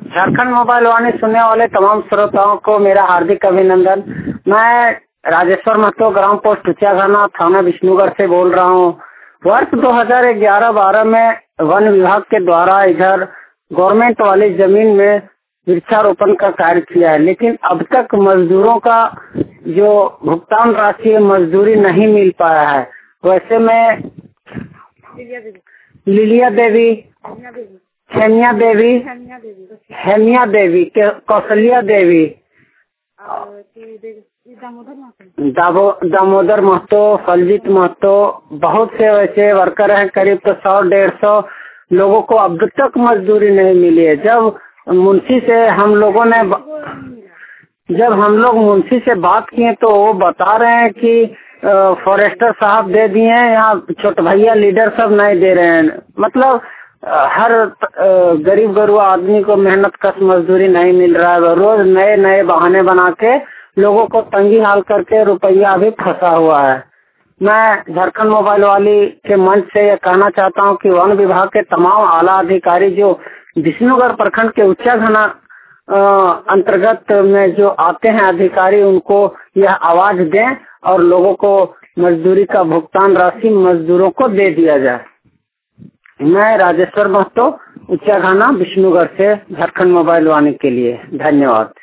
Jharkhand mobile वाणी सुनने वाले तमाम श्रोताओं को मेरा हार्दिक अभिनंदन। मैं राजेश्वर महतो, ग्राम पोस्ट उच्चाघाना, थाना विष्णुगढ़ से बोल रहा हूँ। वर्ष 2011-12 में वन विभाग के द्वारा इधर गवर्नमेंट वाली जमीन में वृक्षारोपण का कार्य किया है, लेकिन अब तक मजदूरों का जो भुगतान राशि मजदूरी नहीं मिल पाया है। वैसे में लिलिया देवी, हेमिया देवी, कौशल्या देवी, दामोदर महतो, फलजीत महतो, बहुत से वैसे वर्कर हैं। करीब तो 100-150 लोगों को अब तक मजदूरी नहीं मिली है। जब हम लोग मुंशी से बात किए तो वो बता रहे हैं कि फॉरेस्टर साहब दे दिए हैं, यहाँ छोटे भैया लीडर सब नहीं दे रहे हैं। मतलब हर गरीब गरुआ आदमी को मेहनत कश मजदूरी नहीं मिल रहा है। रोज नए नए बहाने बना के लोगों को तंगी हाल करके रुपया भी फंसा हुआ है। मैं झारखंड मोबाइल वाली के मंच से यह कहना चाहता हूं कि वन विभाग के तमाम आला अधिकारी जो विष्णुगढ़ प्रखंड के उच्चाघाना अंतर्गत में जो आते हैं अधिकारी, उनको यह आवाज दें और लोगों को मजदूरी का भुगतान राशि मजदूरों को दे दिया जाए। मैं राजेश्वर महतो, उच्चाघाना, विष्णुगढ़ से झारखंड मोबाइल वाणी के लिए धन्यवाद।